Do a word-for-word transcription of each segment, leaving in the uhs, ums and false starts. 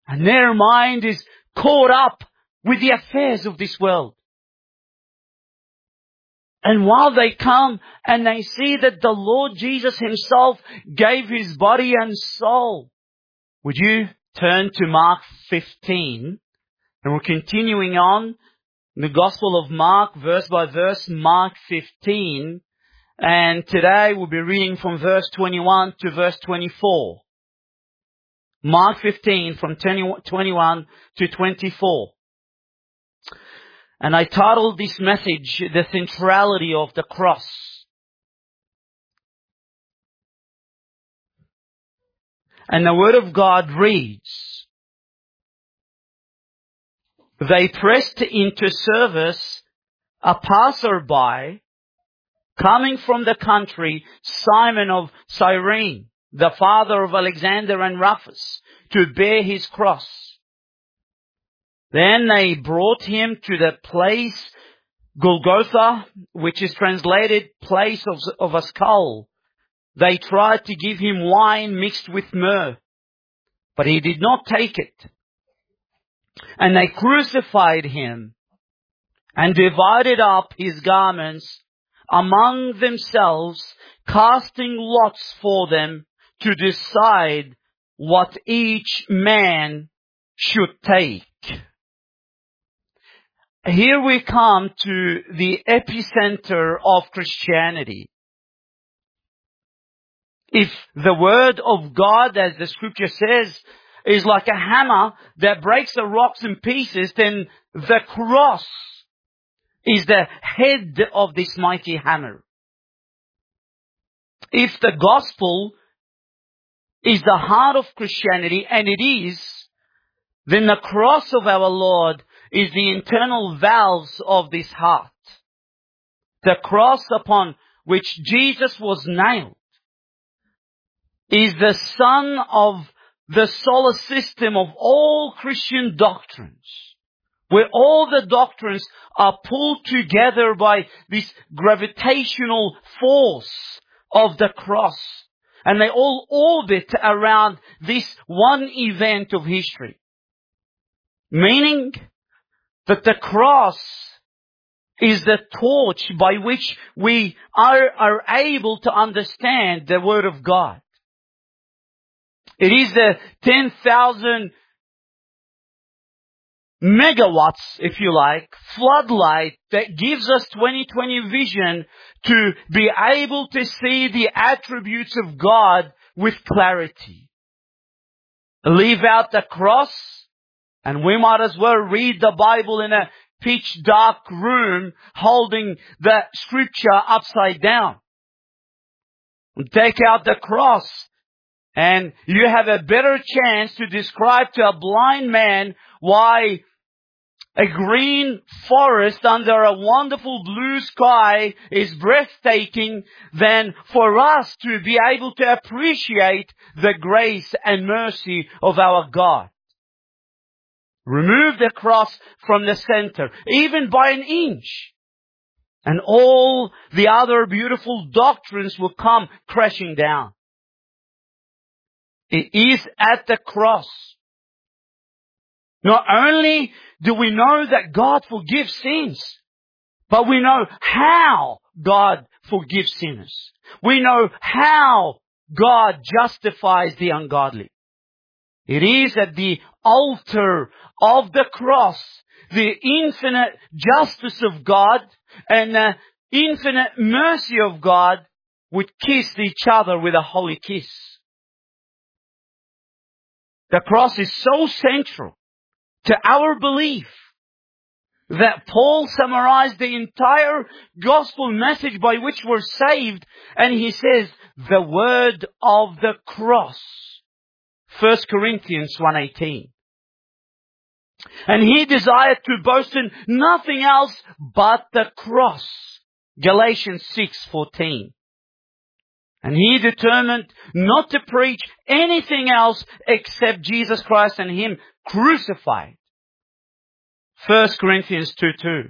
And their mind is caught up with the affairs of this world. And while they come and they see that the Lord Jesus Himself gave His body and soul. Would you turn to Mark fifteen? And we're continuing on in the Gospel of Mark, verse by verse, Mark fifteen. And today we'll be reading from verse twenty-one to verse twenty-four. Mark fifteen from twenty-one to twenty-four. And I titled this message, The Centrality of the Cross. And the Word of God reads, they pressed into service a passerby coming from the country, Simon of Cyrene, the father of Alexander and Rufus, to bear his cross. Then they brought him to the place Golgotha, which is translated place of, of a skull. They tried to give him wine mixed with myrrh, but he did not take it. And they crucified him and divided up his garments among themselves, casting lots for them to decide what each man should take. Here we come to the epicenter of Christianity. If the Word of God, as the Scripture says, is like a hammer that breaks the rocks in pieces, then the cross is the head of this mighty hammer. If the gospel is the heart of Christianity, and it is, then the cross of our Lord is the internal valves of this heart. The cross upon which Jesus was nailed is the sun of the solar system of all Christian doctrines, where all the doctrines are pulled together by this gravitational force of the cross. And they all orbit around this one event of history. Meaning that the cross is the torch by which we are, are able to understand the Word of God. It is the ten thousand megawatts, if you like, floodlight that gives us twenty twenty vision to be able to see the attributes of God with clarity. Leave out the cross, and we might as well read the Bible in a pitch dark room holding the Scripture upside down. Take out the cross, and you have a better chance to describe to a blind man why a green forest under a wonderful blue sky is breathtaking than for us to be able to appreciate the grace and mercy of our God. Remove the cross from the center, even by an inch, and all the other beautiful doctrines will come crashing down. It is at the cross. Not only do we know that God forgives sins, but we know how God forgives sinners. We know how God justifies the ungodly. It is at the altar of the cross, the infinite justice of God and the infinite mercy of God would kiss each other with a holy kiss. The cross is so central to our belief that Paul summarized the entire gospel message by which we're saved, and he says, the word of the cross. First Corinthians one eighteen. And he desired to boast in nothing else but the cross. Galatians six fourteen. And he determined not to preach anything else except Jesus Christ and Him crucified. First Corinthians two two.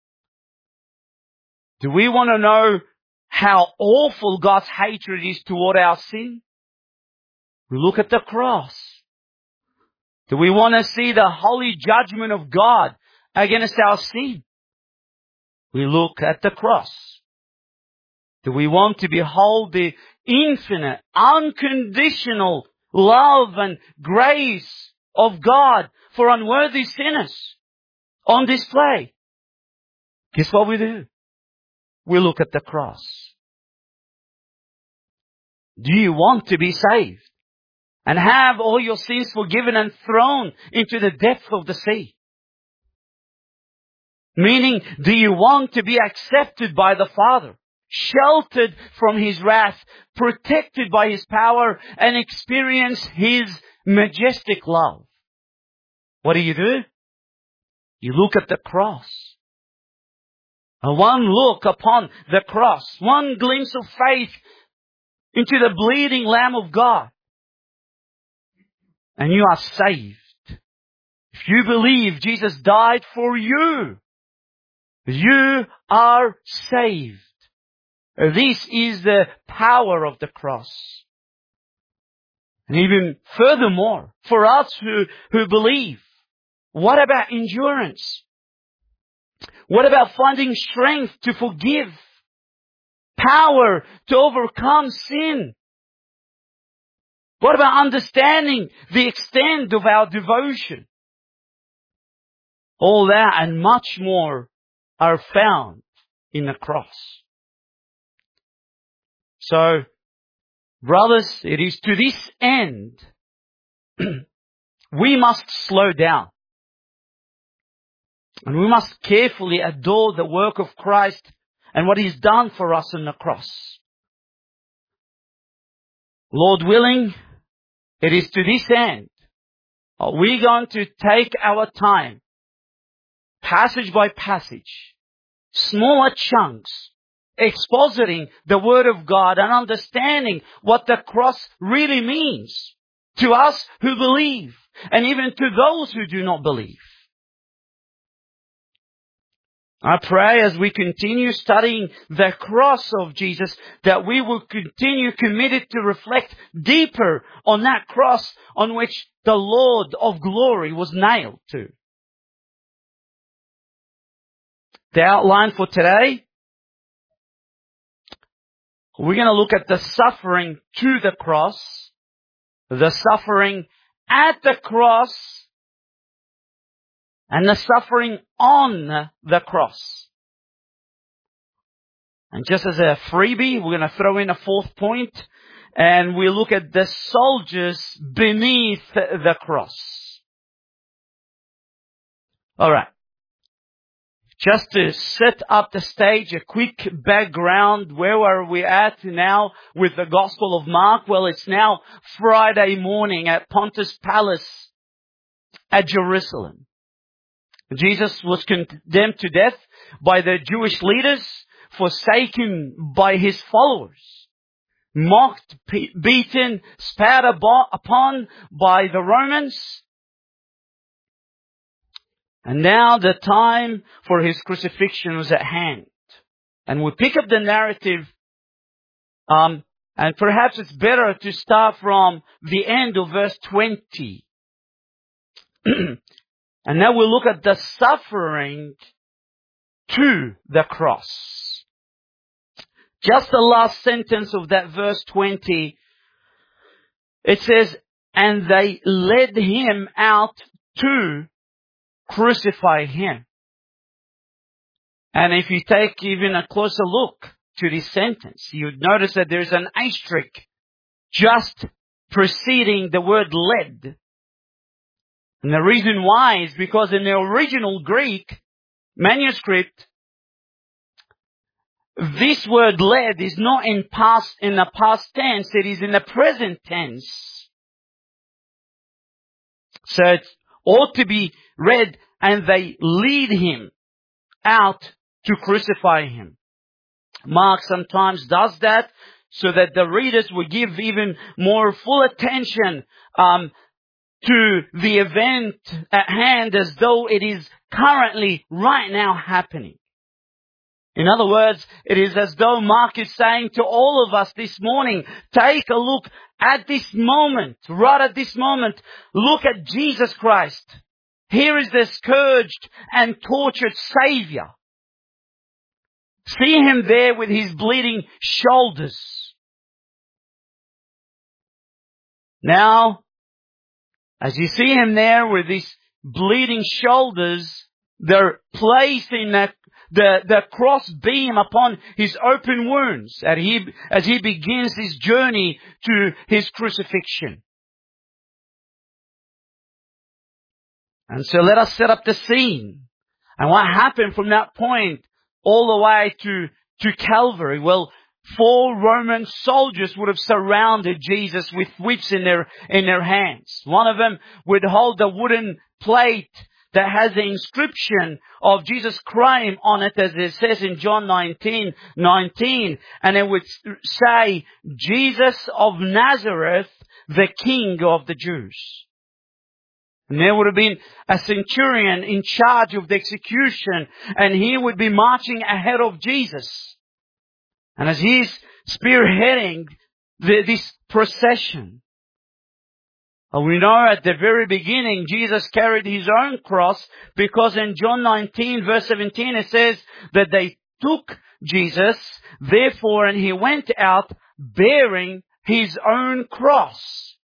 Do we want to know how awful God's hatred is toward our sin? We look at the cross. Do we want to see the holy judgment of God against our sin? We look at the cross. Do we want to behold the infinite, unconditional love and grace of God for unworthy sinners on display? Guess what we do? We look at the cross. Do you want to be saved and have all your sins forgiven and thrown into the depth of the sea? Meaning, do you want to be accepted by the Father, sheltered from His wrath, protected by His power, and experience His majestic love? What do you do? You look at the cross. And one look upon the cross, one glimpse of faith into the bleeding Lamb of God, and you are saved. If you believe Jesus died for you, you are saved. This is the power of the cross. And even furthermore, for us who, who believe, what about endurance? What about finding strength to forgive? Power to overcome sin? What about understanding the extent of our devotion? All that and much more are found in the cross. So, brothers, it is to this end we must slow down. And we must carefully adore the work of Christ and what He's done for us on the cross. Lord willing, it is to this end we're going to take our time, passage by passage, smaller chunks, expositing the Word of God and understanding what the cross really means to us who believe and even to those who do not believe. I pray as we continue studying the cross of Jesus that we will continue committed to reflect deeper on that cross on which the Lord of glory was nailed to. The outline for today, we're going to look at the suffering to the cross, the suffering at the cross, and the suffering on the cross. And just as a freebie, we're going to throw in a fourth point, and we look at the soldiers beneath the cross. Alright. Just to set up the stage, a quick background. Where are we at now with the Gospel of Mark? Well, it's now Friday morning at Pontius Palace at Jerusalem. Jesus was condemned to death by the Jewish leaders, forsaken by His followers, mocked, beaten, spat upon by the Romans. And now the time for His crucifixion was at hand. And we pick up the narrative, um, and perhaps it's better to start from the end of verse twenty. And now we'll look at the suffering to the cross. Just the last sentence of that verse twenty, it says, and they led Him out to crucify Him. And if you take even a closer look to this sentence, you'd notice that there's an asterisk just preceding the word led. And the reason why is because in the original Greek manuscript, this word led is not in past, in the past tense, it is in the present tense. So it ought to be read, and they lead Him out to crucify Him. Mark sometimes does that so that the readers will give even more full attention um, to the event at hand as though it is currently right now happening. In other words, it is as though Mark is saying to all of us this morning, take a look at this moment, right at this moment. Look at Jesus Christ. Here is the scourged and tortured Savior. See Him there with His bleeding shoulders. Now, as you see Him there with His bleeding shoulders, they're placing that The, the cross beam upon His open wounds as he, as he begins His journey to His crucifixion. And so let us set up the scene. And what happened from that point all the way to, to Calvary? Well, four Roman soldiers would have surrounded Jesus with whips in their, in their hands. One of them would hold a wooden plate that has the inscription of Jesus' crime on it, as it says in John nineteen nineteen. And it would say, Jesus of Nazareth, the King of the Jews. And there would have been a centurion in charge of the execution, and he would be marching ahead of Jesus. And as he's spearheading the, this procession, we know at the very beginning Jesus carried His own cross, because in John nineteen verse seventeen it says that they took Jesus, therefore, and He went out bearing His own cross.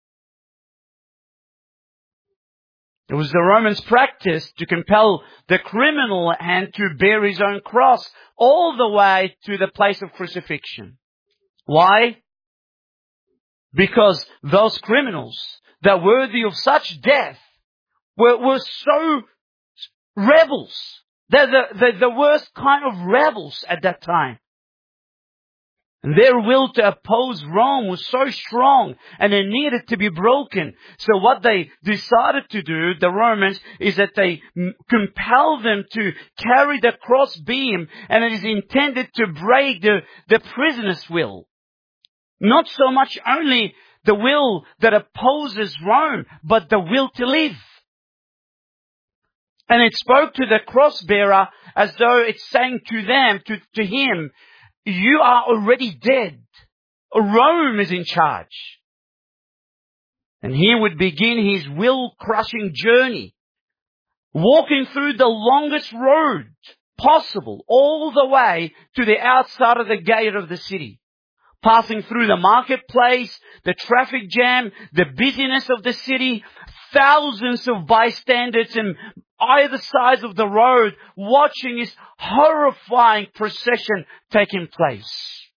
It was the Romans' practice to compel the criminal and to bear his own cross all the way to the place of crucifixion. Why? Because those criminals that worthy of such death were, were so rebels. They're the, the, the worst kind of rebels at that time. And their will to oppose Rome was so strong, and it needed to be broken. So what they decided to do, the Romans, is that they compel them to carry the cross beam, and it is intended to break the, the prisoner's will. Not so much only the will that opposes Rome, but the will to live. And it spoke to the cross bearer as though it's saying to them, to, to him, you are already dead. Rome is in charge. And he would begin his will-crushing journey, walking through the longest road possible, all the way to the outside of the gate of the city. Passing through the marketplace, the traffic jam, the busyness of the city, thousands of bystanders on either sides of the road watching this horrifying procession taking place.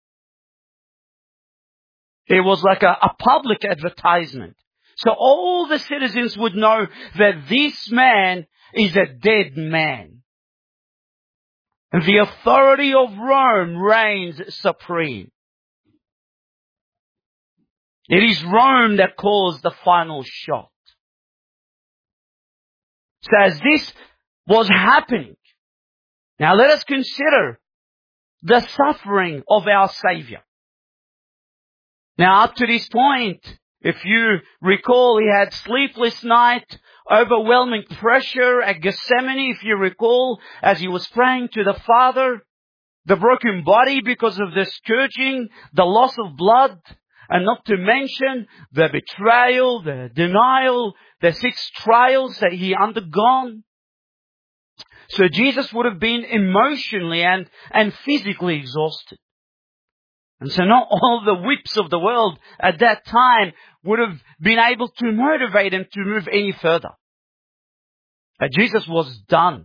It was like a, a public advertisement. So all the citizens would know that this man is a dead man. And the authority of Rome reigns supreme. It is Rome that calls the final shot. So as this was happening, now let us consider the suffering of our Savior. Now up to this point, if you recall, He had sleepless night, overwhelming pressure at Gethsemane, if you recall, as He was praying to the Father, the broken body because of the scourging, the loss of blood, and not to mention the betrayal, the denial, the six trials that He undergone. So Jesus would have been emotionally and, and physically exhausted. And so not all the whips of the world at that time would have been able to motivate Him to move any further. But Jesus was done.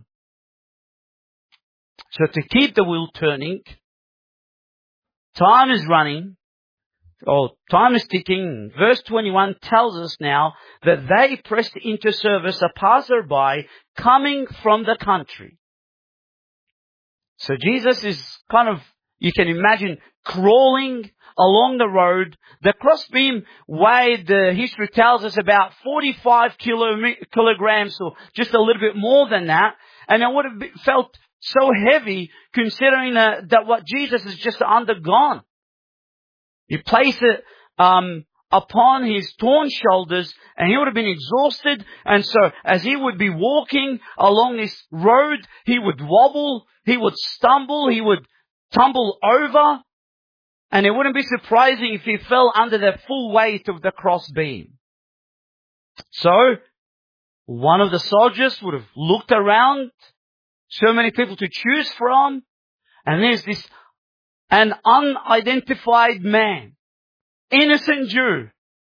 So to keep the wheel turning, time is running. Oh, time is ticking. Verse twenty-one tells us now that they pressed into service a passerby coming from the country. So Jesus is kind of, you can imagine, crawling along the road. The crossbeam weighed, the history tells us, about forty-five kilograms, or just a little bit more than that. And it would have been, felt so heavy considering uh, that what Jesus has just undergone. He placed it um, upon His torn shoulders, and He would have been exhausted. And so as He would be walking along this road, He would wobble, He would stumble, He would tumble over, and it wouldn't be surprising if he fell under the full weight of the crossbeam. So, one of the soldiers would have looked around, so many people to choose from, and there's this, an unidentified man, innocent Jew,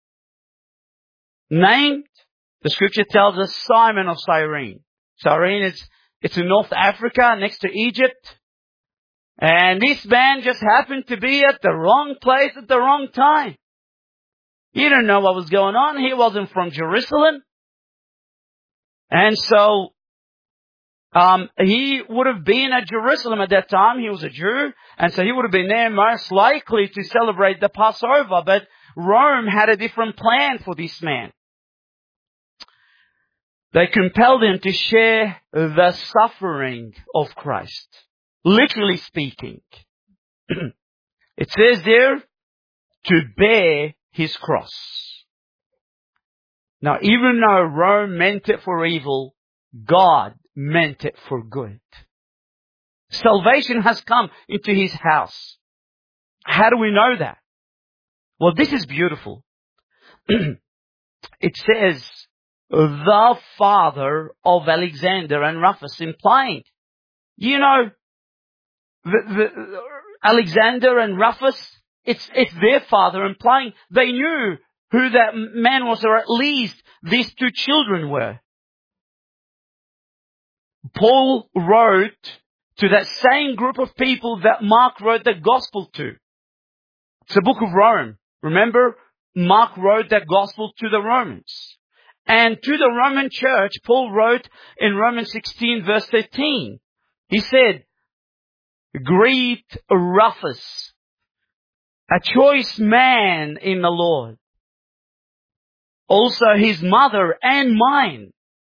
named, the scripture tells us, Simon of Cyrene. Cyrene is, it's in North Africa, next to Egypt. And this man just happened to be at the wrong place at the wrong time. He didn't know what was going on. He wasn't from Jerusalem. And so, um, he would have been at Jerusalem at that time. He was a Jew. And so he would have been there most likely to celebrate the Passover. But Rome had a different plan for this man. They compelled him to share the suffering of Christ. Literally speaking. It says there, to bear his cross. Now, even though Rome meant it for evil, God meant it for good. Salvation has come into his house. How do we know that? Well, this is beautiful. It says, the father of Alexander and Rufus, implying, you know, the, the, Alexander and Rufus, it's, it's their father, implying they knew who that man was, or at least these two children were. Paul wrote to that same group of people that Mark wrote the gospel to. It's the book of Rome. Remember, Mark wrote that gospel to the Romans. And to the Roman church, Paul wrote in Romans sixteen verse thirteen. He said, greet Rufus, a choice man in the Lord. Also his mother and mine.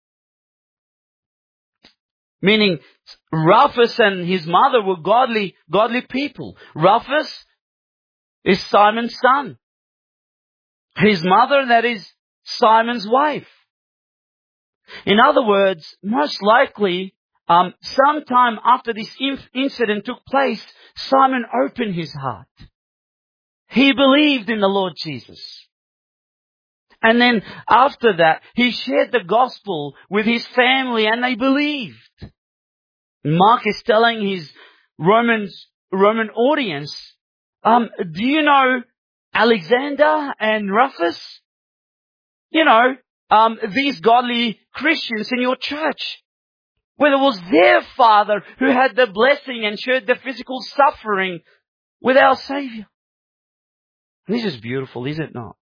Meaning, Rufus and his mother were godly, godly people. Rufus is Simon's son. His mother, that is Simon's wife. In other words, most likely, um, sometime after this inf- incident took place, Simon opened his heart. He believed in the Lord Jesus. And then after that, he shared the gospel with his family and they believed. Mark is telling his Romans, Roman audience, um, do you know Alexander and Rufus? You know, um, these godly Christians in your church. Well, it was their father who had the blessing and shared the physical suffering with our Savior. This is beautiful, is it not?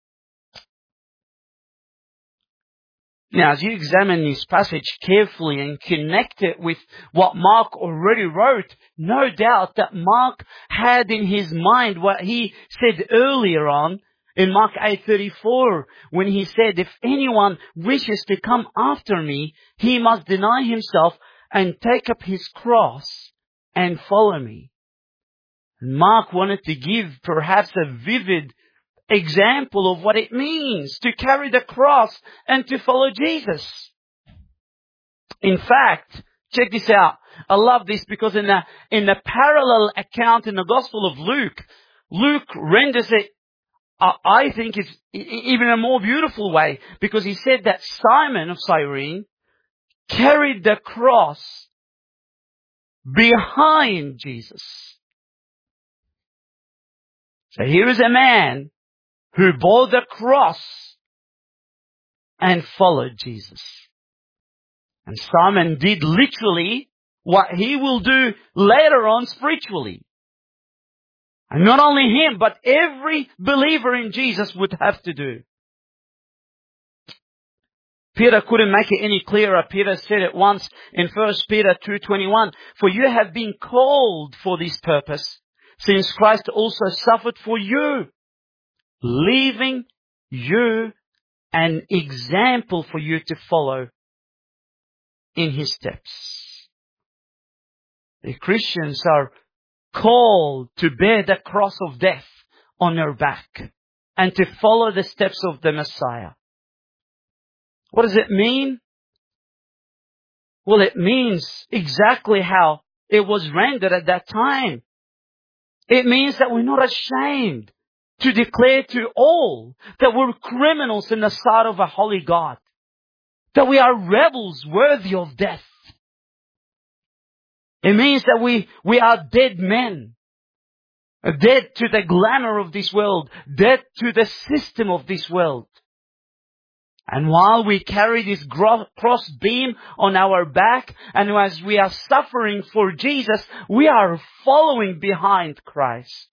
Now, as you examine this passage carefully and connect it with what Mark already wrote, no doubt that Mark had in his mind what he said earlier on in Mark eight thirty-four, when he said, if anyone wishes to come after me, he must deny himself and take up his cross and follow me. Mark wanted to give perhaps a vivid example of what it means to carry the cross and to follow Jesus. In fact, check this out. I love this because in the, in the parallel account in the Gospel of Luke, Luke renders it, uh, I think, it's even a more beautiful way, because he said that Simon of Cyrene carried the cross behind Jesus. So here is a man who bore the cross and followed Jesus. And Simon did literally what he will do later on spiritually. And not only him, but every believer in Jesus would have to do. Peter couldn't make it any clearer. Peter said it once in First Peter two twenty-one, for you have been called for this purpose, since Christ also suffered for you, leaving you an example for you to follow in his steps. The Christians are called to bear the cross of death on their back and to follow the steps of the Messiah. What does it mean? Well, it means exactly how it was rendered at that time. It means that we're not ashamed to declare to all that we're criminals in the sight of a holy God. That we are rebels worthy of death. It means that we, we are dead men. Dead to the glamour of this world. Dead to the system of this world. And while we carry this cross beam on our back, and as we are suffering for Jesus, we are following behind Christ.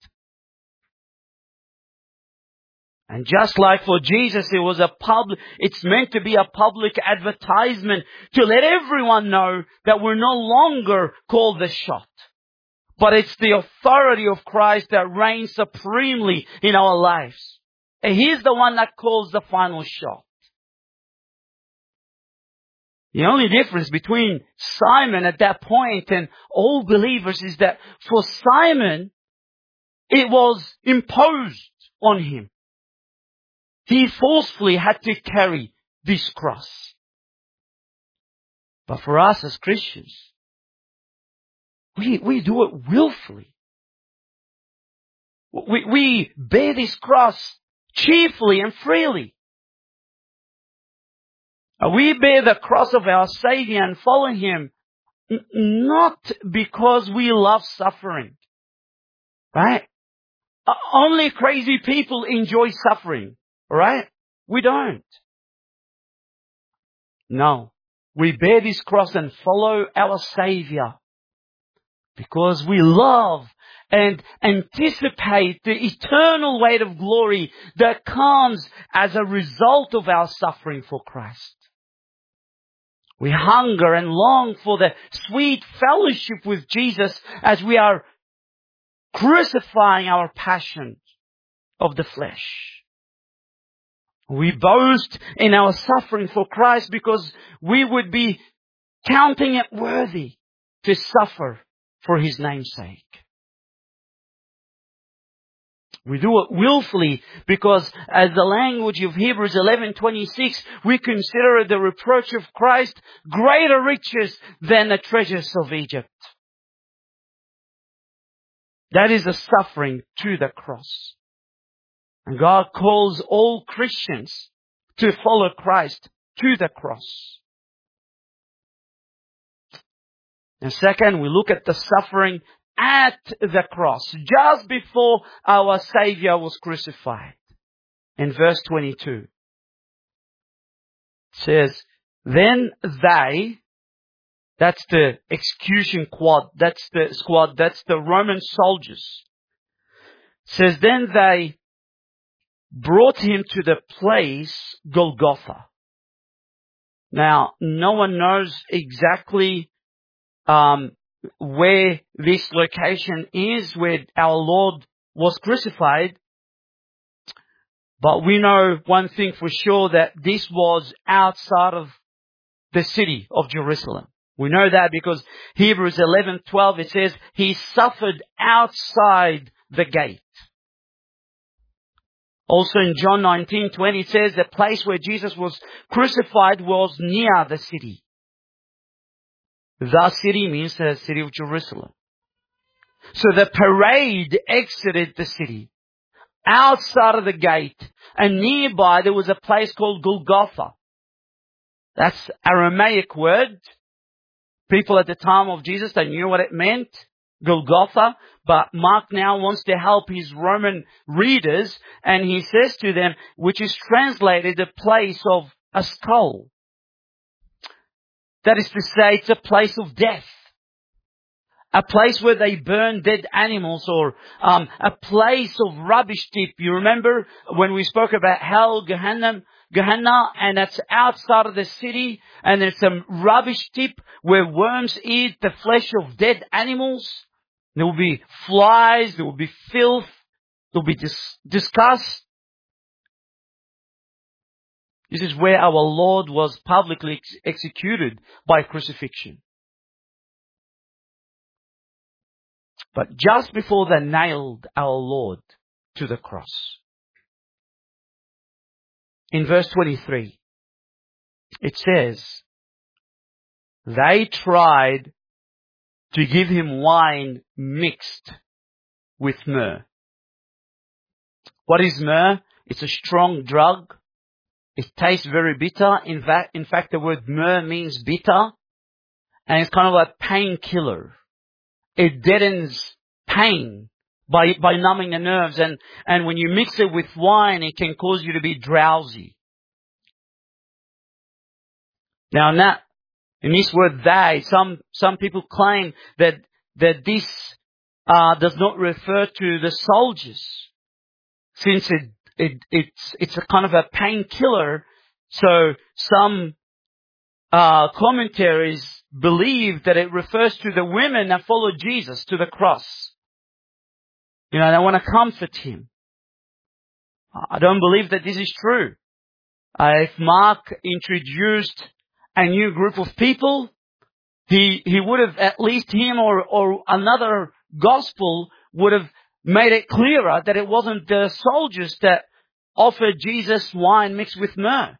And just like for Jesus, it was a public, it's meant to be a public advertisement to let everyone know that we're no longer called the shot. But it's the authority of Christ that reigns supremely in our lives. And He's the one that calls the final shot. The only difference between Simon at that point and all believers is that for Simon, it was imposed on him. He forcefully had to carry this cross. But for us as Christians, we, we do it willfully. We, we bear this cross cheerfully and freely. We bear the cross of our Savior and follow Him n- not because we love suffering. Right? Uh, only crazy people enjoy suffering. Right? We don't. No. We bear this cross and follow our Savior because we love and anticipate the eternal weight of glory that comes as a result of our suffering for Christ. We hunger and long for the sweet fellowship with Jesus as we are crucifying our passions of the flesh. We boast in our suffering for Christ because we would be counting it worthy to suffer for His name's sake. We do it willfully because, as the language of Hebrews eleven twenty-six, we consider the reproach of Christ greater riches than the treasures of Egypt. That is the suffering to the cross. And God calls all Christians to follow Christ to the cross. And second, we look at the suffering at the cross, just before our Savior was crucified. In verse twenty-two, it says, then they, that's the execution squad, that's the squad, that's the Roman soldiers. It says, then they brought Him to the place Golgotha. Now, no one knows exactly um, where this location is, where our Lord was crucified. But we know one thing for sure, that this was outside of the city of Jerusalem. We know that because Hebrews eleven twelve, it says, He suffered outside the gate. Also in John nineteen twenty, it says the place where Jesus was crucified was near the city. The city means the city of Jerusalem. So the parade exited the city, outside of the gate, and nearby there was a place called Golgotha. That's Aramaic word. People at the time of Jesus, they knew what it meant, Golgotha. But Mark now wants to help his Roman readers, and he says to them, which is translated the place of a skull. That is to say, it's a place of death. A place where they burn dead animals, or um, a place of rubbish tip. You remember when we spoke about hell, Gehenna, Gehenna, and that's outside of the city, and there's some rubbish tip where worms eat the flesh of dead animals. There will be flies, there will be filth, there will be dis- disgust. This is where our Lord was publicly ex- executed by crucifixion. But just before they nailed our Lord to the cross, in verse twenty-three, it says, they tried to give him wine mixed with myrrh. What is myrrh? It's a strong drug. It tastes very bitter. In fact, in fact, the word myrrh means bitter. And it's kind of a painkiller. It deadens pain by, by numbing the nerves. And, and when you mix it with wine, it can cause you to be drowsy. Now, in that, in this word they, some, some people claim that, that this, uh, does not refer to the soldiers. Since it, it, it's, it's a kind of a painkiller. So some, uh, commentaries believe that it refers to the women that followed Jesus to the cross. You know, they want to comfort him. I don't believe that this is true. Uh, if Mark introduced a new group of people, he, he would have, at least him or, or another gospel would have made it clearer that it wasn't the soldiers that offered Jesus wine mixed with myrrh.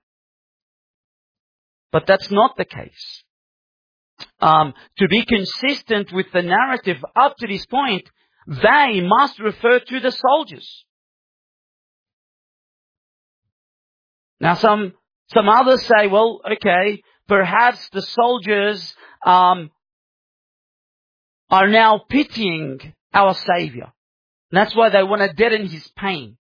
But that's not the case. Um, to be consistent with the narrative up to this point, they must refer to the soldiers. Now some, some others say, well, okay, perhaps the soldiers, um, are now pitying our Savior. And that's why they want to deaden his pain.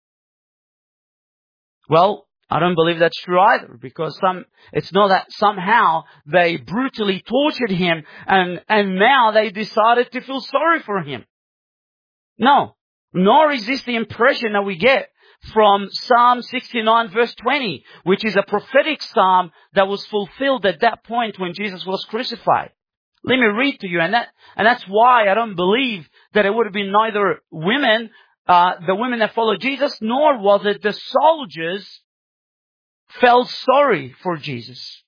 Well, I don't believe that's true either, because some, it's not that somehow they brutally tortured him and, and now they decided to feel sorry for him. No. Nor is this the impression that we get from Psalm sixty-nine verse twenty, which is a prophetic psalm that was fulfilled at that point when Jesus was crucified. Let me read to you, and that, and that's why I don't believe that it would have been neither women, uh, the women that followed Jesus, nor was it the soldiers felt sorry for Jesus.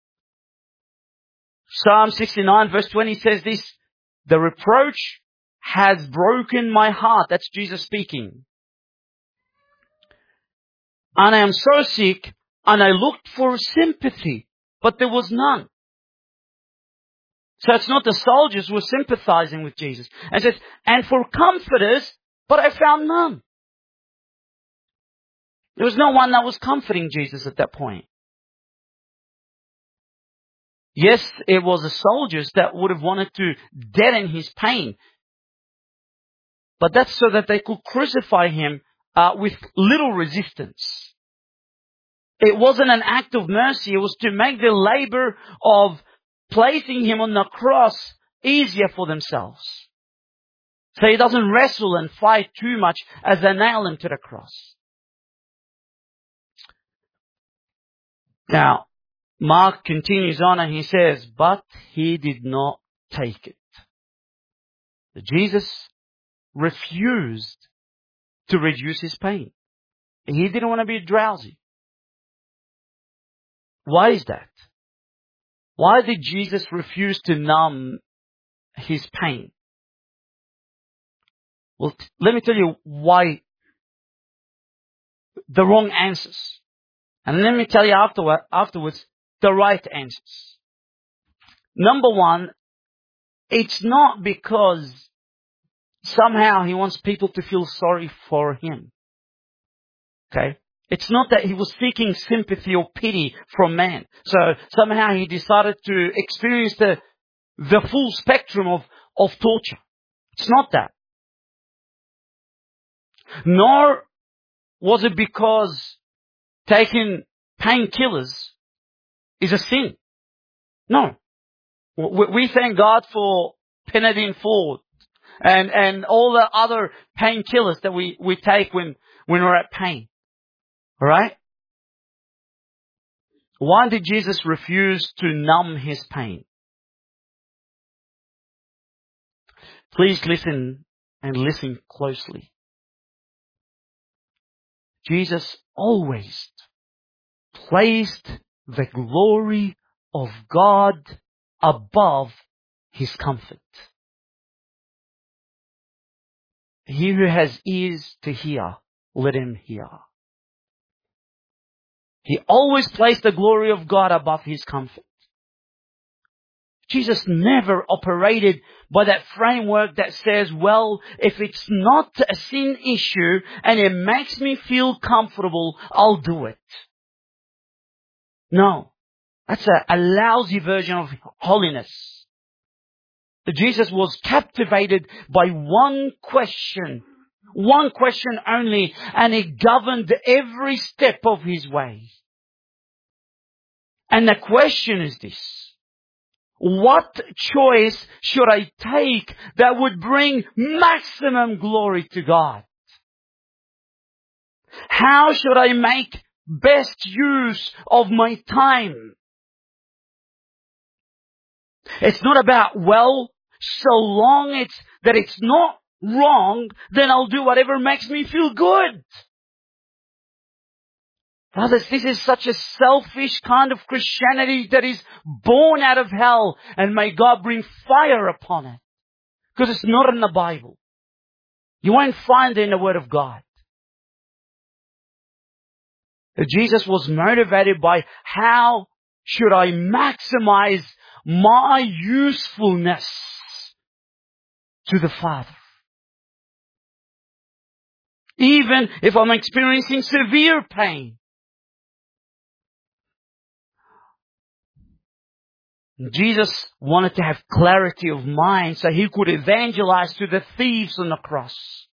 Psalm sixty-nine verse twenty says this, the reproach has broken my heart. That's Jesus speaking. And I am so sick, and I looked for sympathy, but there was none. So it's not the soldiers who were sympathizing with Jesus. And it says, and for comforters, but I found none. There was no one that was comforting Jesus at that point. Yes, it was the soldiers that would have wanted to deaden his pain. But that's so that they could crucify him uh, with little resistance. It wasn't an act of mercy. It was to make the labor of placing him on the cross easier for themselves. So he doesn't wrestle and fight too much as they nail him to the cross. Now, Mark continues on and he says, but he did not take it. Jesus refused to reduce his pain. He didn't want to be drowsy. Why is that? Why did Jesus refuse to numb his pain? Well, t- let me tell you why. The wrong answers. And let me tell you afterward, afterwards the right answers. Number one, it's not because somehow he wants people to feel sorry for him. Okay? It's not that he was seeking sympathy or pity from man. So somehow he decided to experience the, the full spectrum of, of torture. It's not that. Nor was it because taking painkillers is a sin. No. We thank God for Penadine Ford and, and all the other painkillers that we, we take when, when we're at pain. Alright? Why did Jesus refuse to numb his pain? Please listen and listen closely. Jesus always placed the glory of God above his comfort. He who has ears to hear, let him hear. He always placed the glory of God above his comfort. Jesus never operated by that framework that says, well, if it's not a sin issue and it makes me feel comfortable, I'll do it. No. That's a, a lousy version of holiness. Jesus was captivated by one question. One question only, and it governed every step of his way. And the question is this: what choice should I take that would bring maximum glory to God? How should I make best use of my time? It's not about, well, so long it's that it's not wrong, then I'll do whatever makes me feel good. Brothers, this is such a selfish kind of Christianity that is born out of hell, and may God bring fire upon it. Because it's not in the Bible. You won't find it in the Word of God. Jesus was motivated by, how should I maximize my usefulness to the Father? Even if I'm experiencing severe pain. Jesus wanted to have clarity of mind so he could evangelize to the thieves on the cross.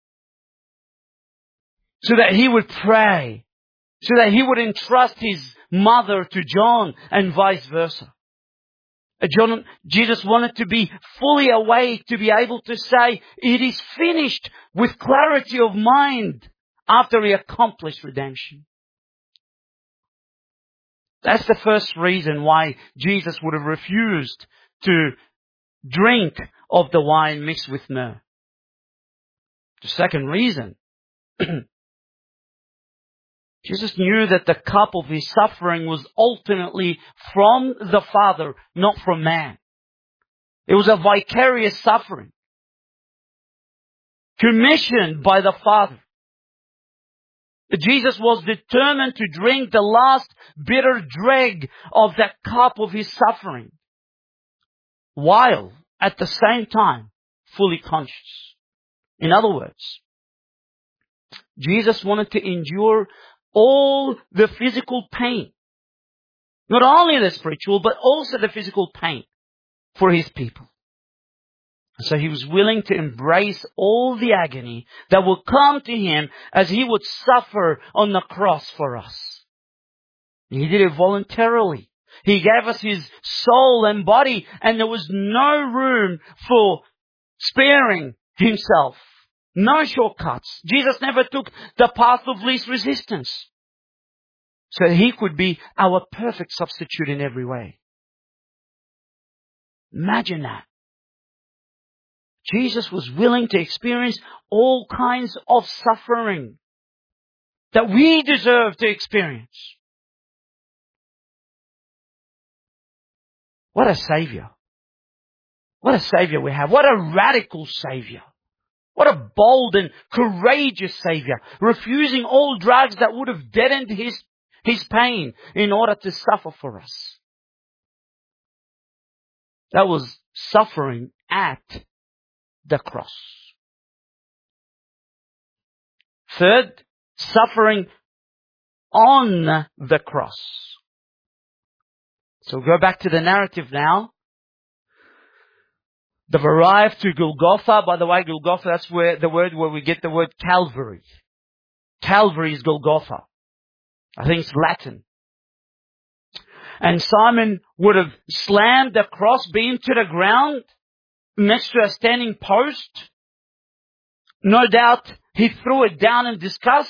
So that he would pray. So that he would entrust his mother to John and vice versa. John, Jesus wanted to be fully awake, to be able to say, it is finished, with clarity of mind after he accomplished redemption. That's the first reason why Jesus would have refused to drink of the wine mixed with myrrh. The second reason, Jesus knew that the cup of his suffering was ultimately from the Father, not from man. It was a vicarious suffering, commissioned by the Father. Jesus was determined to drink the last bitter dreg of that cup of his suffering, while at the same time fully conscious. In other words, Jesus wanted to endure all the physical pain, not only the spiritual, but also the physical pain for his people. So he was willing to embrace all the agony that will come to him as he would suffer on the cross for us. He did it voluntarily. He gave us his soul and body, and there was no room for sparing himself. No shortcuts. Jesus never took the path of least resistance. So he could be our perfect substitute in every way. Imagine that. Jesus was willing to experience all kinds of suffering that we deserve to experience. What a Savior. What a Savior we have. What a radical Savior. What a bold and courageous Savior. Refusing all drugs that would have deadened his, his pain in order to suffer for us. That was suffering at the cross. Third, suffering on the cross. So go back to the narrative now. They've arrived to Golgotha. By the way, Golgotha, that's where the word where we get the word Calvary. Calvary is Golgotha. I think it's Latin. And Simon would have slammed the crossbeam to the ground next to a standing post. No doubt he threw it down in disgust.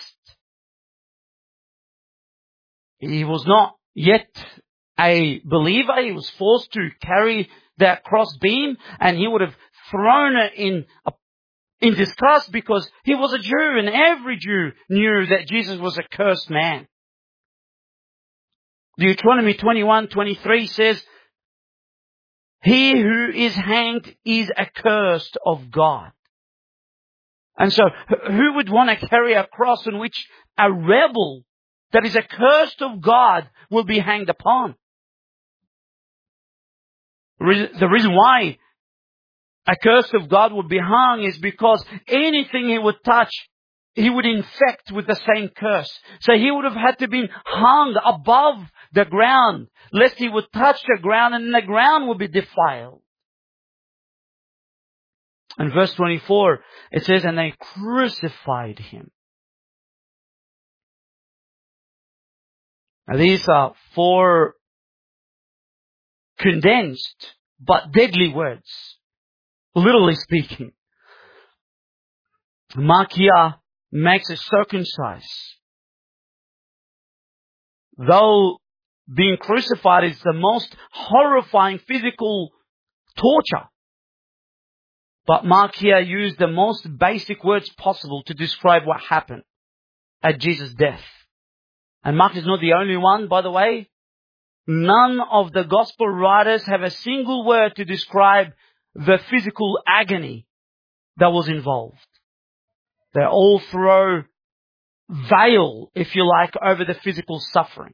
He was not yet a believer. He was forced to carry that crossbeam, and he would have thrown it in in disgust because he was a Jew, and every Jew knew that Jesus was a cursed man. Deuteronomy twenty-one twenty-three says, "He who is hanged is accursed of God." And so, who would want to carry a cross on which a rebel that is accursed of God will be hanged upon? The reason, the reason why a curse of God would be hung is because anything he would touch, he would infect with the same curse. So he would have had to be hung above the ground, lest he would touch the ground and the ground would be defiled. In verse twenty-four, it says, and they crucified him. Now these are four condensed but deadly words, literally speaking. Mark here makes it circumcised. Though being crucified is the most horrifying physical torture, but Mark here used the most basic words possible to describe what happened at Jesus' death. And Mark is not the only one, by the way. None of the gospel writers have a single word to describe the physical agony that was involved. They all throw veil, if you like, over the physical sufferings.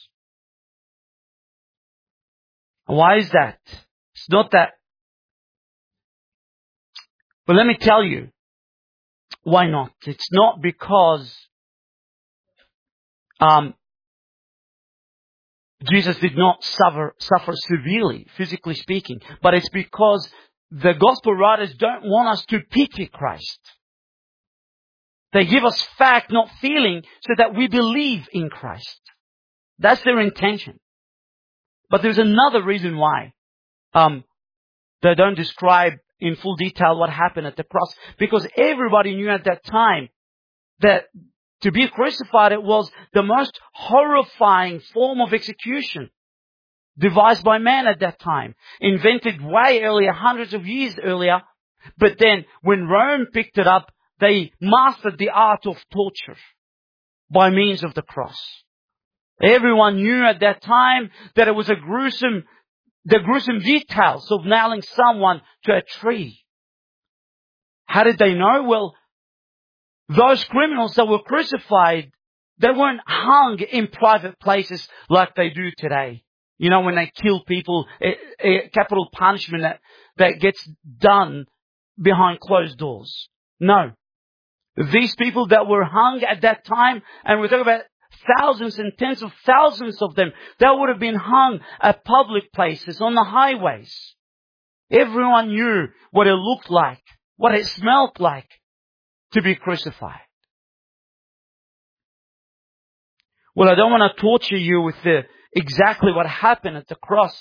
Why is that? It's not that. But let me tell you why not. It's not because um, Jesus did not suffer, suffer severely, physically speaking, but it's because the gospel writers don't want us to pity Christ. They give us fact, not feeling, so that we believe in Christ. That's their intention. But there's another reason why um, they don't describe in full detail what happened at the cross. Because everybody knew at that time that to be crucified, it was the most horrifying form of execution devised by man at that time. Invented way earlier, hundreds of years earlier. But then when Rome picked it up, they mastered the art of torture by means of the cross. Everyone knew at that time that it was a gruesome, the gruesome details of nailing someone to a tree. How did they know? Well, those criminals that were crucified, they weren't hung in private places like they do today. You know, when they kill people, a, a capital punishment that, that gets done behind closed doors. No. These people that were hung at that time, and we're talking about thousands and tens of thousands of them, that would have been hung at public places, on the highways. Everyone knew what it looked like, what it smelled like to be crucified. Well, I don't want to torture you with the, exactly what happened at the cross.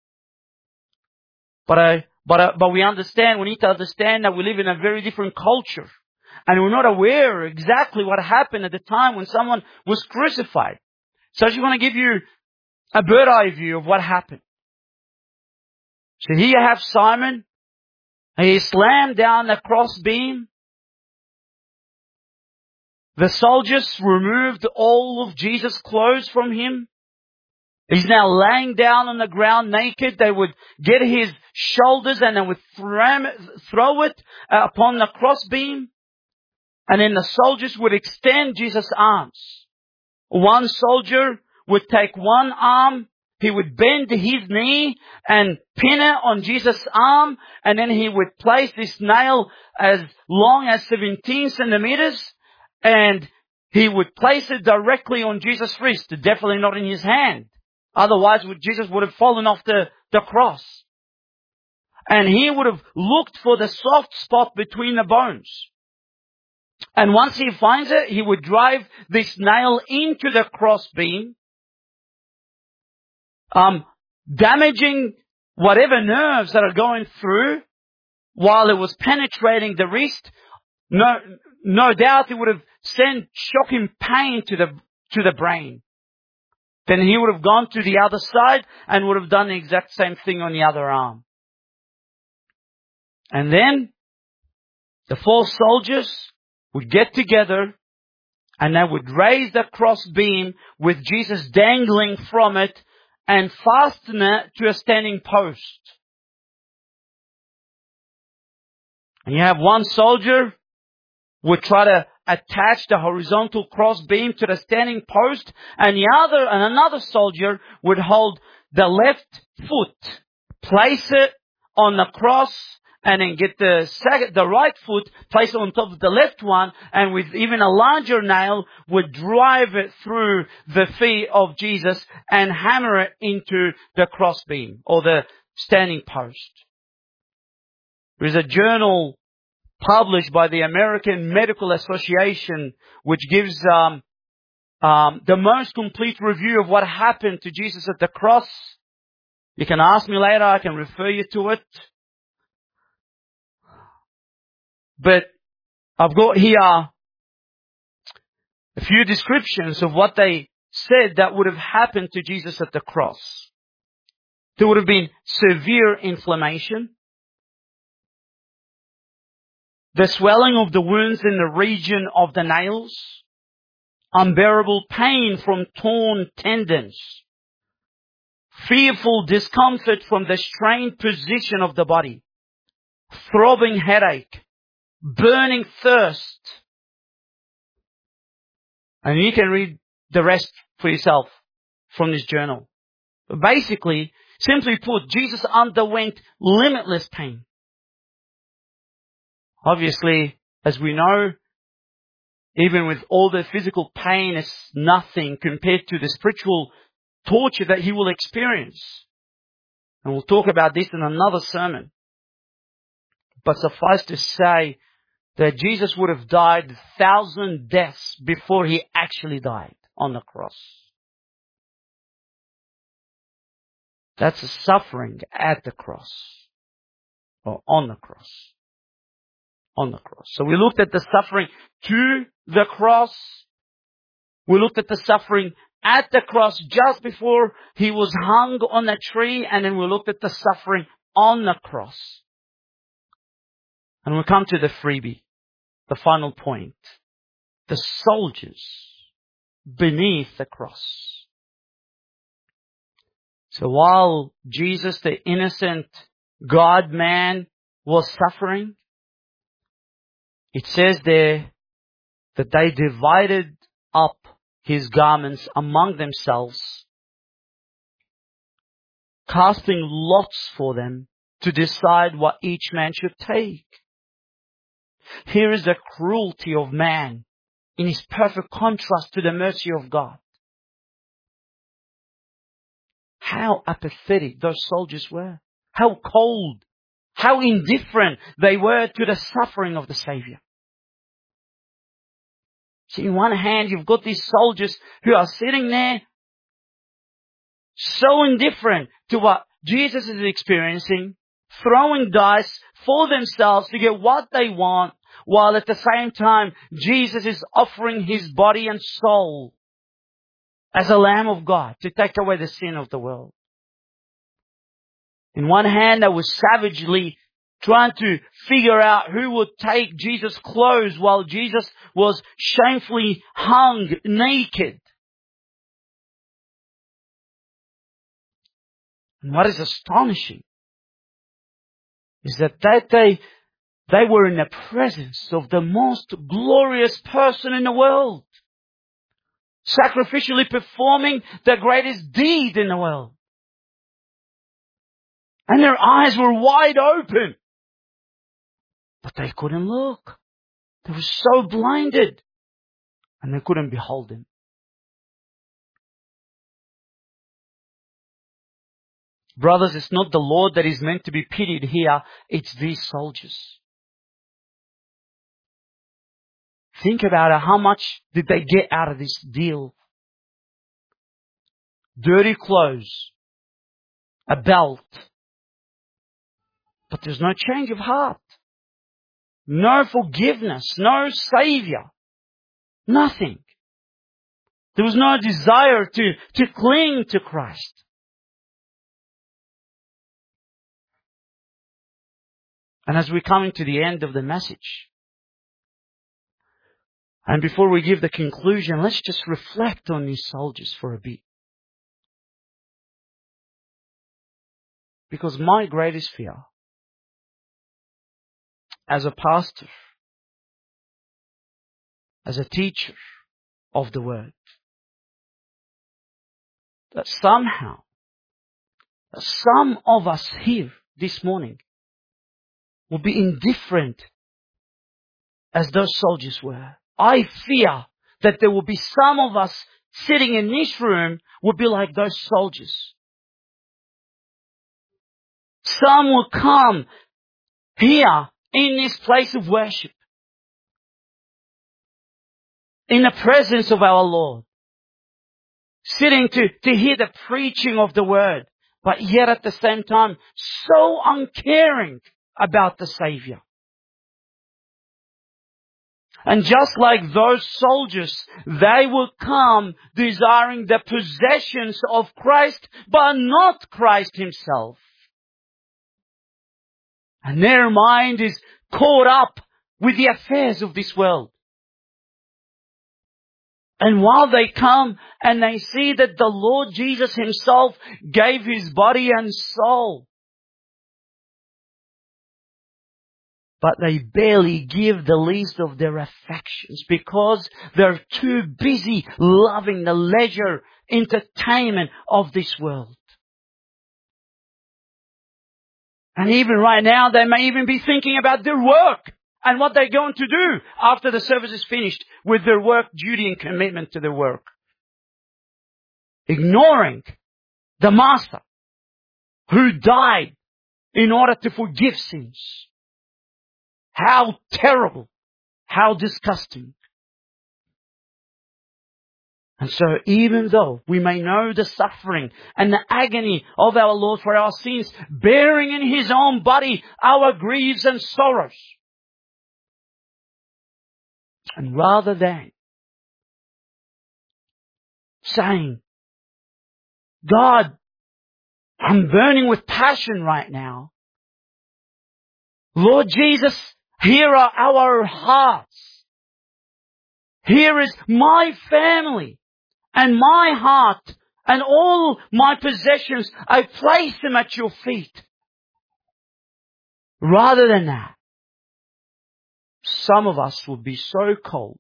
But I, but I, but we understand, we need to understand that we live in a very different culture. And we're not aware exactly what happened at the time when someone was crucified. So I just want to give you a bird's eye view of what happened. So here you have Simon. He slammed down the crossbeam. The soldiers removed all of Jesus' clothes from him. He's now laying down on the ground naked. They would get his shoulders and they would throw it upon the crossbeam. And then the soldiers would extend Jesus' arms. One soldier would take one arm, he would bend his knee and pin it on Jesus' arm, and then he would place this nail as long as seventeen centimeters, and he would place it directly on Jesus' wrist, definitely not in his hand. Otherwise, Jesus would have fallen off the, the cross. And he would have looked for the soft spot between the bones. And once he finds it, he would drive this nail into the crossbeam, um, damaging whatever nerves that are going through while it was penetrating the wrist. No, no doubt it would have sent shocking pain to the, to the brain. Then he would have gone to the other side and would have done the exact same thing on the other arm. And then the four soldiers would get together and they would raise the crossbeam with Jesus dangling from it and fasten it to a standing post. And you have one soldier would try to attach the horizontal crossbeam to the standing post, and the other, and another soldier would hold the left foot place it on the cross, and then get the second, the right foot, place it on top of the left one, and with even a larger nail, would drive it through the feet of Jesus and hammer it into the crossbeam or the standing post. There is a journal published by the American Medical Association which gives um, um, the most complete review of what happened to Jesus at the cross. You can ask me later, I can refer you to it. But I've got here a few descriptions of what they said that would have happened to Jesus at the cross. There would have been severe inflammation, the swelling of the wounds in the region of the nails, unbearable pain from torn tendons, fearful discomfort from the strained position of the body, throbbing headache, burning thirst. And you can read the rest for yourself from this journal. But basically, simply put, Jesus underwent limitless pain. Obviously, as we know, even with all the physical pain, it's nothing compared to the spiritual torture that he will experience. And we'll talk about this in another sermon. But suffice to say that Jesus would have died a thousand deaths before he actually died on the cross. That's a suffering at the cross. Or on the cross. On the cross. So we looked at the suffering to the cross. We looked at the suffering at the cross just before he was hung on a tree. And then we looked at the suffering on the cross. And we come to the freebie. The final point. The soldiers beneath the cross. So while Jesus, the innocent God-man, was suffering, it says there that they divided up his garments among themselves, casting lots for them to decide what each man should take. Here is the cruelty of man in his perfect contrast to the mercy of God. How apathetic those soldiers were. How cold. How indifferent they were to the suffering of the Savior. See, in one hand, you've got these soldiers who are sitting there so indifferent to what Jesus is experiencing, throwing dice for themselves to get what they want, while at the same time, Jesus is offering his body and soul as a Lamb of God to take away the sin of the world. In one hand, they were savagely trying to figure out who would take Jesus' clothes while Jesus was shamefully hung naked. And what is astonishing is that, that they, they were in the presence of the most glorious person in the world, sacrificially performing the greatest deed in the world. And their eyes were wide open. But they couldn't look. They were so blinded. And they couldn't behold him. Brothers, it's not the Lord that is meant to be pitied here. It's these soldiers. Think about it. How much did they get out of this deal? Dirty clothes. A belt. But there's no change of heart. No forgiveness. No Savior. Nothing. There was no desire to, to cling to Christ. And as we come into the end of the message, and before we give the conclusion, let's just reflect on these soldiers for a bit. Because my greatest fear, as a pastor, as a teacher of the Word, that somehow, Some of us here this morning will be indifferent as those soldiers were. I fear that there will be some of us sitting in this room will be like those soldiers. Some will come here in this place of worship, in the presence of our Lord, sitting to, to hear the preaching of the word, but yet at the same time so uncaring about the Savior. And just like those soldiers, they will come desiring the possessions of Christ, but not Christ Himself. And their mind is caught up with the affairs of this world. And while they come and they see that the Lord Jesus Himself gave His body and soul, but they barely give the least of their affections because they're too busy loving the leisure, entertainment of this world. And even right now, they may even be thinking about their work and what they're going to do after the service is finished with their work, duty and commitment to their work. Ignoring the Master who died in order to forgive sins. How terrible, how disgusting. And so even though we may know the suffering and the agony of our Lord for our sins, bearing in His own body our griefs and sorrows, and rather than saying, God, I'm burning with passion right now. Lord Jesus, here are our hearts. Here is my family and my heart and all my possessions. I place them at your feet. Rather than that, some of us will be so cold,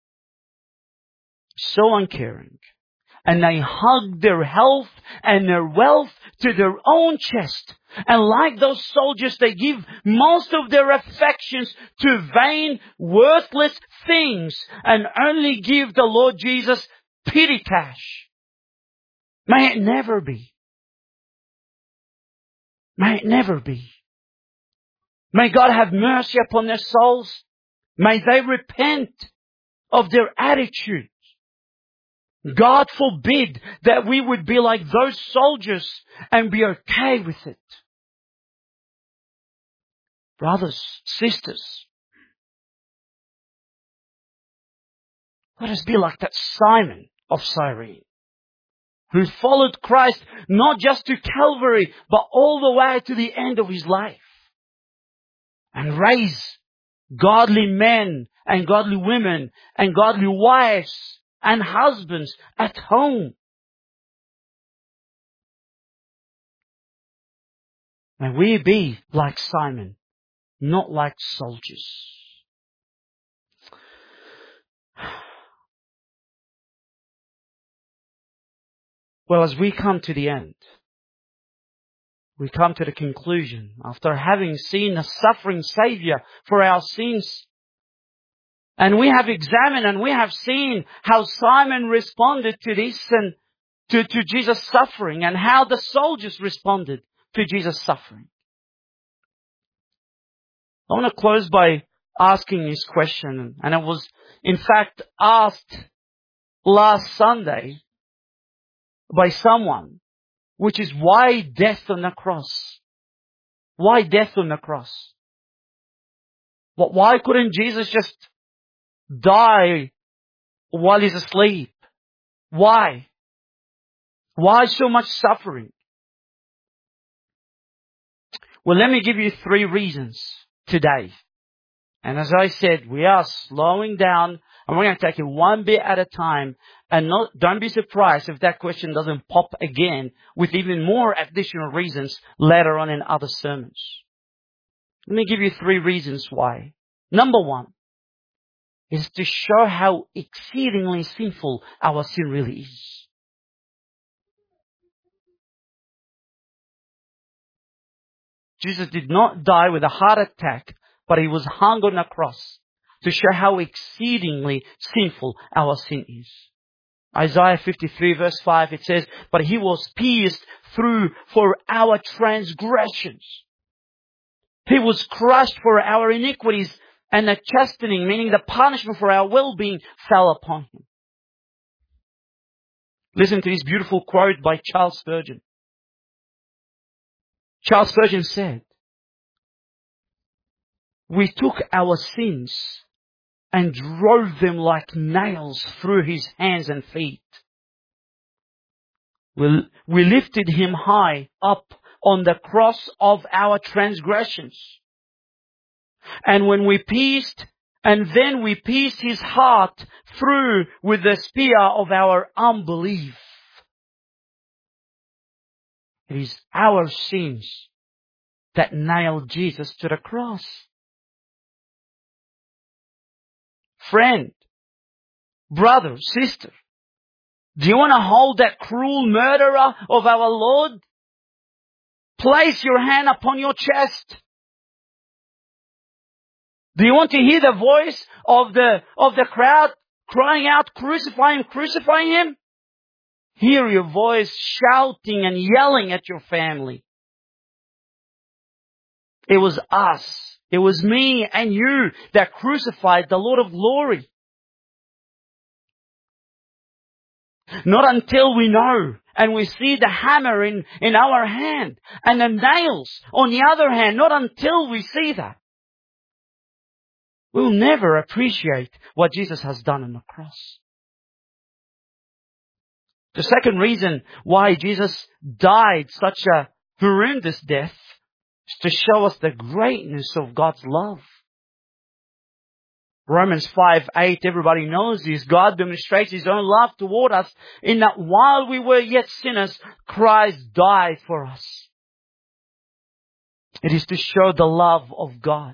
so uncaring, and they hug their health and their wealth to their own chest. And like those soldiers, they give most of their affections to vain, worthless things and only give the Lord Jesus petty cash. May it never be. May it never be. May God have mercy upon their souls. May they repent of their attitude. God forbid that we would be like those soldiers and be okay with it. Brothers, sisters, let us be like that Simon of Cyrene, who followed Christ not just to Calvary, but all the way to the end of his life. And raise godly men and godly women and godly wives and husbands at home. May we be like Simon, not like soldiers. Well, as we come to the end, we come to the conclusion, after having seen the suffering Savior for our sins, and we have examined and we have seen how Simon responded to this and to, to Jesus' suffering, and how the soldiers responded to Jesus' suffering. I want to close by asking this question, and it was in fact asked last Sunday by someone, which is why death on the cross? Why death on the cross? But why couldn't Jesus just die while he's asleep? Why? Why so much suffering? Well, let me give you three reasons today. And as I said, we are slowing down, and we're going to take it one bit at a time. And not, don't be surprised if that question doesn't pop again with even more additional reasons later on in other sermons. Let me give you three reasons why. Number one is to show how exceedingly sinful our sin really is. Jesus did not die with a heart attack, but He was hung on a cross to show how exceedingly sinful our sin is. Isaiah fifty-three verse five, it says, but He was pierced through for our transgressions. He was crushed for our iniquities, and the chastening, meaning the punishment for our well-being, fell upon Him. Listen to this beautiful quote by Charles Spurgeon. Charles Spurgeon said, we took our sins and drove them like nails through His hands and feet. We, we lifted Him high up on the cross of our transgressions. And when we pierced, and then we pierced His heart through with the spear of our unbelief. It is our sins that nailed Jesus to the cross. Friend, brother, sister, do you want to hold that cruel murderer of our Lord? Place your hand upon your chest. Do you want to hear the voice of the, of the crowd crying out, crucify Him, crucify Him? Hear your voice shouting and yelling at your family. It was us. It was me and you that crucified the Lord of glory. Not until we know and we see the hammer in, in our hand and the nails on the other hand, not until we see that, we'll never appreciate what Jesus has done on the cross. The second reason why Jesus died such a horrendous death is to show us the greatness of God's love. Romans five eight, everybody knows this. God demonstrates His own love toward us in that while we were yet sinners, Christ died for us. It is to show the love of God.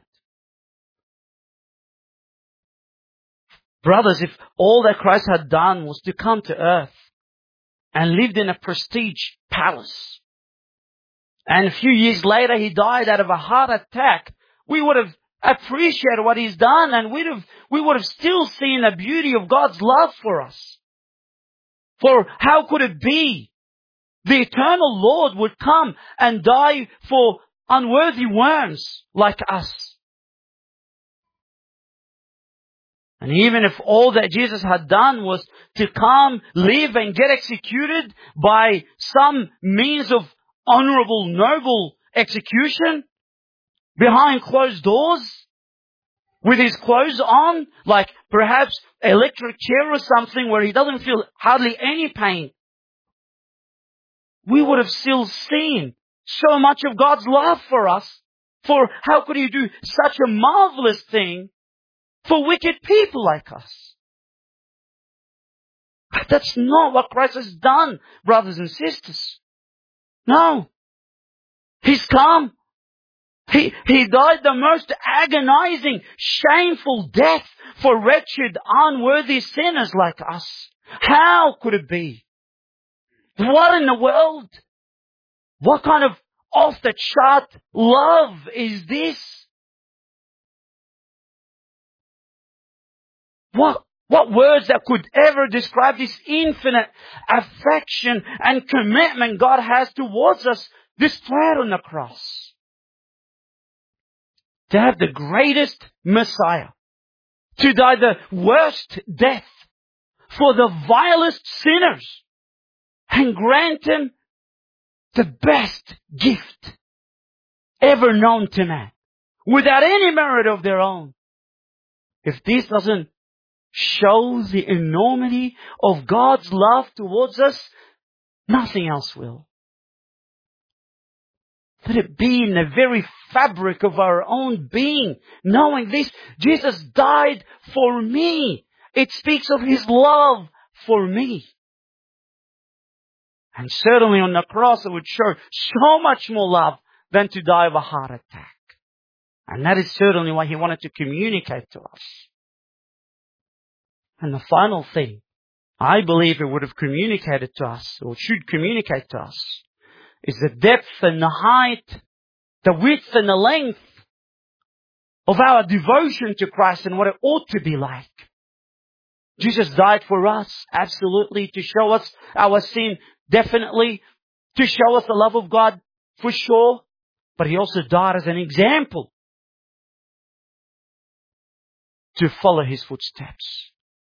Brothers, if all that Christ had done was to come to earth and lived in a prestige palace, and a few years later He died out of a heart attack, we would have appreciated what He's done, and we'd have, we would have still seen the beauty of God's love for us. For how could it be the eternal Lord would come and die for unworthy worms like us? And even if all that Jesus had done was to come, live and get executed by some means of honorable, noble execution behind closed doors with His clothes on, like perhaps an electric chair or something where He doesn't feel hardly any pain, we would have still seen so much of God's love for us. For how could He do such a marvelous thing for wicked people like us? But that's not what Christ has done, brothers and sisters. No. He's come. He, he died the most agonizing, shameful death for wretched, unworthy sinners like us. How could it be? What in the world? What kind of off-the-chart love is this? What, what words that could ever describe this infinite affection and commitment God has towards us displayed on the cross? To have the greatest Messiah, to die the worst death for the vilest sinners, and grant Him the best gift ever known to man, without any merit of their own. If this doesn't show the enormity of God's love towards us, nothing else will. Let it be in the very fabric of our own being, knowing this, Jesus died for me. It speaks of His love for me. And certainly on the cross it would show so much more love than to die of a heart attack. And that is certainly what He wanted to communicate to us. And the final thing I believe it would have communicated to us, or should communicate to us, is the depth and the height, the width and the length of our devotion to Christ and what it ought to be like. Jesus died for us, absolutely, to show us our sin, definitely, to show us the love of God, for sure. But He also died as an example to follow His footsteps.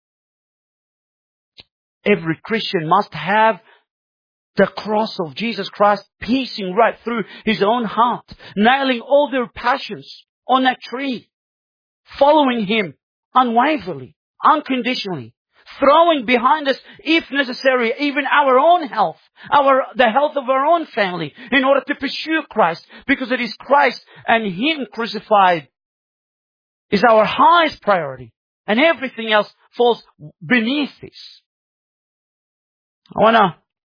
Every Christian must have the cross of Jesus Christ piercing right through his own heart, nailing all their passions on that tree, following Him unwaveringly, unconditionally, throwing behind us, if necessary, even our own health, our the health of our own family, in order to pursue Christ, because it is Christ and Him crucified is our highest priority, and everything else falls beneath this. I wanna,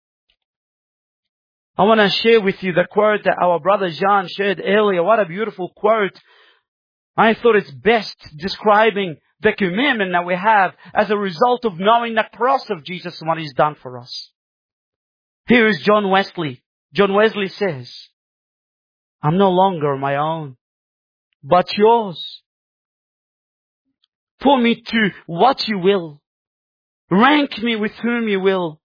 I wanna share with you the quote that our brother Jean shared earlier. What a beautiful quote. I thought it's best describing the commitment that we have as a result of knowing the cross of Jesus and what He's done for us. Here is John Wesley. John Wesley says, I'm no longer my own, but yours. Put me to what you will. Rank me with whom you will.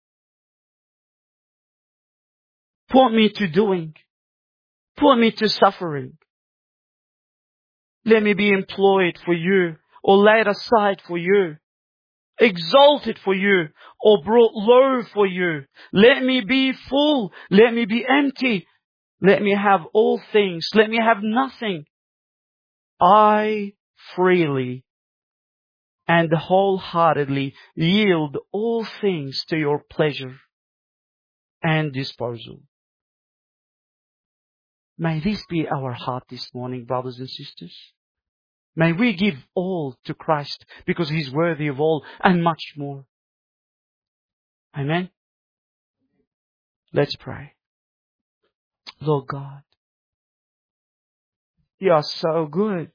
Put me to doing. Put me to suffering. Let me be employed for you, or laid aside for you, exalted for you, or brought low for you. Let me be full. Let me be empty. Let me have all things. Let me have nothing. I freely and wholeheartedly yield all things to your pleasure and disposal. May this be our heart this morning, brothers and sisters. May we give all to Christ, because He's worthy of all and much more. Amen. Let's pray. Lord God, You are so good.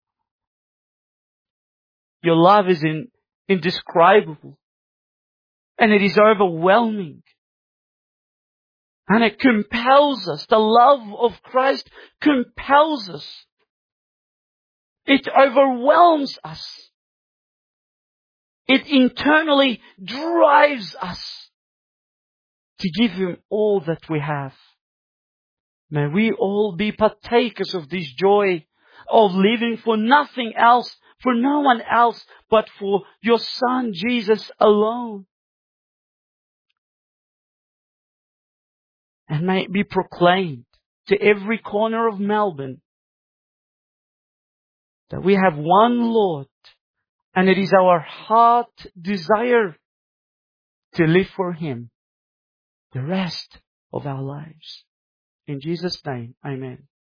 Your love is in, indescribable, and it is overwhelming. And it compels us. The love of Christ compels us. It overwhelms us. It internally drives us to give Him all that we have. May we all be partakers of this joy of living for nothing else, for no one else, but for Your Son Jesus alone. And may it be proclaimed to every corner of Melbourne that we have one Lord, and it is our heart desire to live for Him the rest of our lives. In Jesus' name, amen.